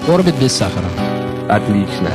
Орбит без сахара. Отлично.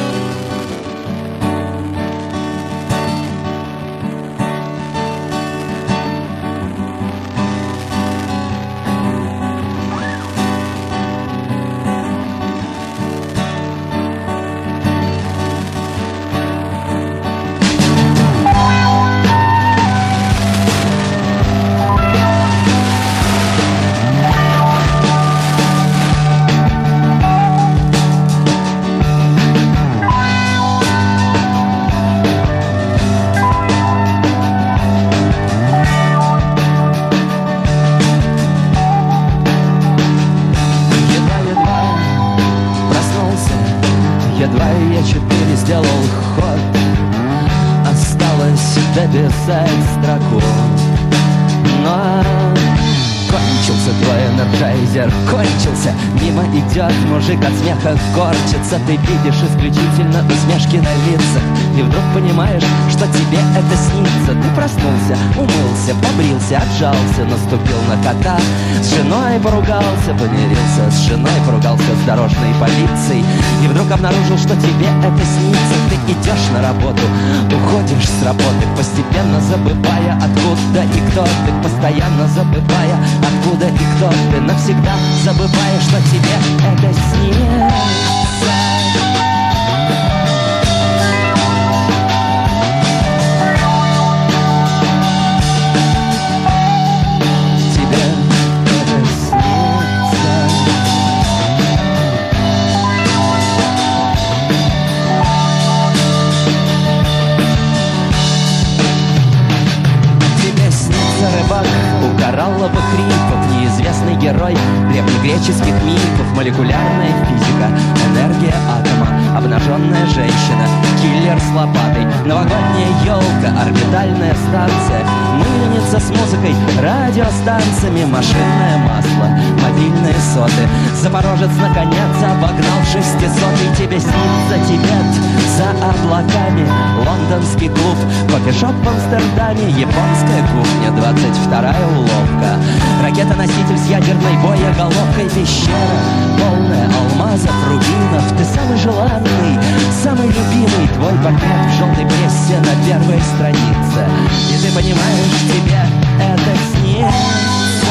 Дописать строку, но кончился твой энерджайзер, кончился. Мимо идет мужик, от смеха корчится. Ты видишь исключительно усмешки на лицах, и вдруг понимаешь, что тебе это снится. Ты проснулся, умылся, побрился, отжался, наступил на кота, с женой поругался, помирился с женой, поругался с дорожной полицией, и вдруг обнаружил, что тебе это снится. Ты идешь на работу, уходишь с работы, постепенно забывая, откуда и кто ты, постоянно забывая, откуда и кто ты, навсегда забывая, что тебе это снится. Коралловых рифов, неизвестный герой древнегреческих мифов, молекулярная физика, энергия атома, обнаженная женщина, киллер с лопатой, новогодняя елка, орбитальная станция, мыльница с музыкой, радиостанциями, машинное масло, мобильные соты. Запорожец наконец обогнал 600-й. Тебе снится Тибет за облаками, лондонский клуб, кофешоп в Амстердаме, японская кухня, 22-я уловка, ракета-носитель с ядерной боеголовкой, пещера, полная алмазов, рубинов. Ты самый желанный, самый любимый, твой портрет в желтой прессе на первой странице. И ты понимаешь, тебе это снится.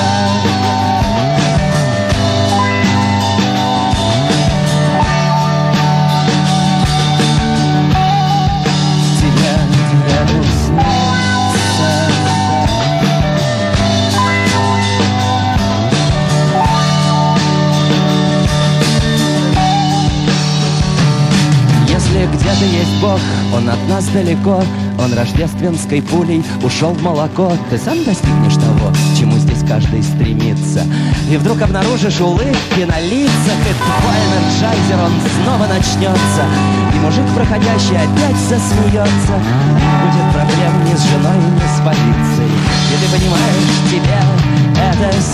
Где-то есть Бог, Он от нас далеко, Он рождественской пулей ушел в молоко. Ты сам достигнешь того, к чему здесь каждый стремится, и вдруг обнаружишь улыбки на лицах, и твой энерджайзер, он снова начнется, и мужик, проходящий, опять засмеется. Не будет проблем ни с женой, ни с полицией, и ты понимаешь, тебе это